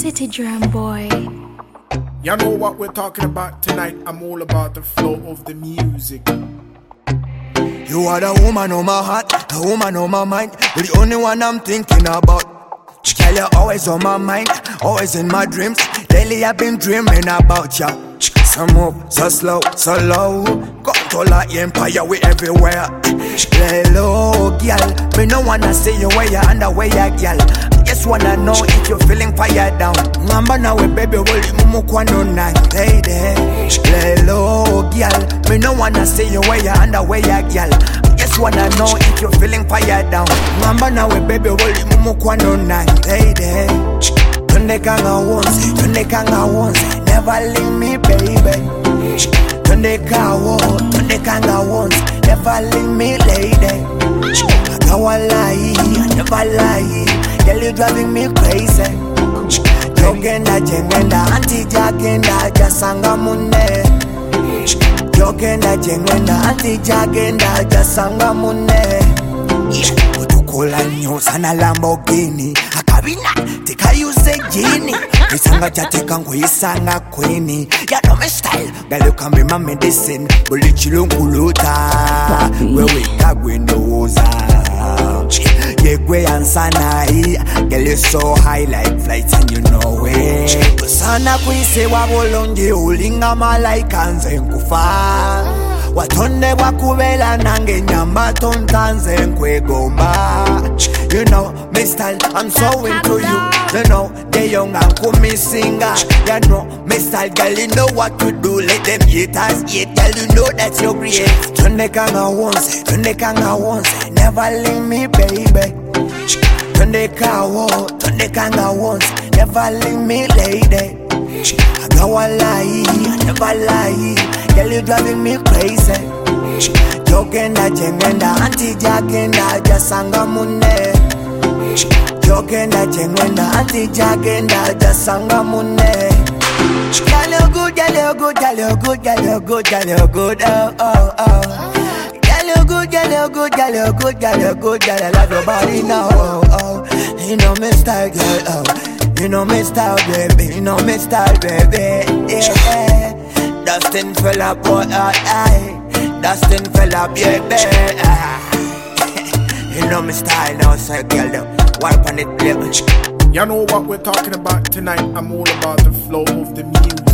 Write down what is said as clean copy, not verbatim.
City Drum Boy. You know what we're talking about tonight? I'm all about the flow of the music. You are the woman on my heart, the woman on my mind. You're the only one I'm thinking about. Girl, you're always on my mind, always in my dreams. Lately I've been dreaming about you. So move, so slow, so low. Control our empire, we everywhere. Lay low, girl. Me no wanna see you where you underwear, girl. Just wanna know if you're feeling fire down. Ngamba nawe baby, woli mumukwano na lady. Lay low, girl. Me no wanna see you where you underwear, girl. Just wanna know if you're feeling fire down. Ngamba nawe baby, woli mumukwano na lady. Tunde kanga once, never leave me, baby. Tunde kanga once, never leave me, lady. I can't lie, I never lie. Girl, you driving me crazy. Jogenda jengenda, anti jagenda, jasanga mune. Jogenda jengenda, anti jagenda, jasanga mune. Utukula nyosa na Lamborghini. Akabina, tika use genie. Isanga jateka isanga queenie. Ya know me style, girl you can be my medicine. Bulichilunguluta, wewe kagwendoza. Yegwe ansana hii, girl you so high like flights and you know it. Sana kuise wabolonge ulinga malaika nze nkufa. Watonde wakubela nange nyamba tontanze nkwegomba. You know me style, I'm so into you. You know the young and come singer. You know me style, girl you know what to do. Let them haters hate, girl you know that you're great. Tunde kanga once, never leave me, baby. Tunde kanga once, never leave me, lady. I can't lie, I never lie. Girl you driving me crazy. Jogenda jengenda, anti jagenda, jasanga mune. Jogenda jengenda, anti jagenda, jasanga mune. Girl you good, girl you good, girl you good, girl you good, girl you good, oh oh oh. Girl you good, girl you good, girl you good, girl you good, girl I love your body now, oh oh. You know me style, girl, oh. You know me style, baby, you know me style, baby, yeah. Dustin fella, boy, Dustin fella, baby. You know me style now, so girl, wipe on it, baby. You know what we're talking about tonight? I'm all about the flow of the music.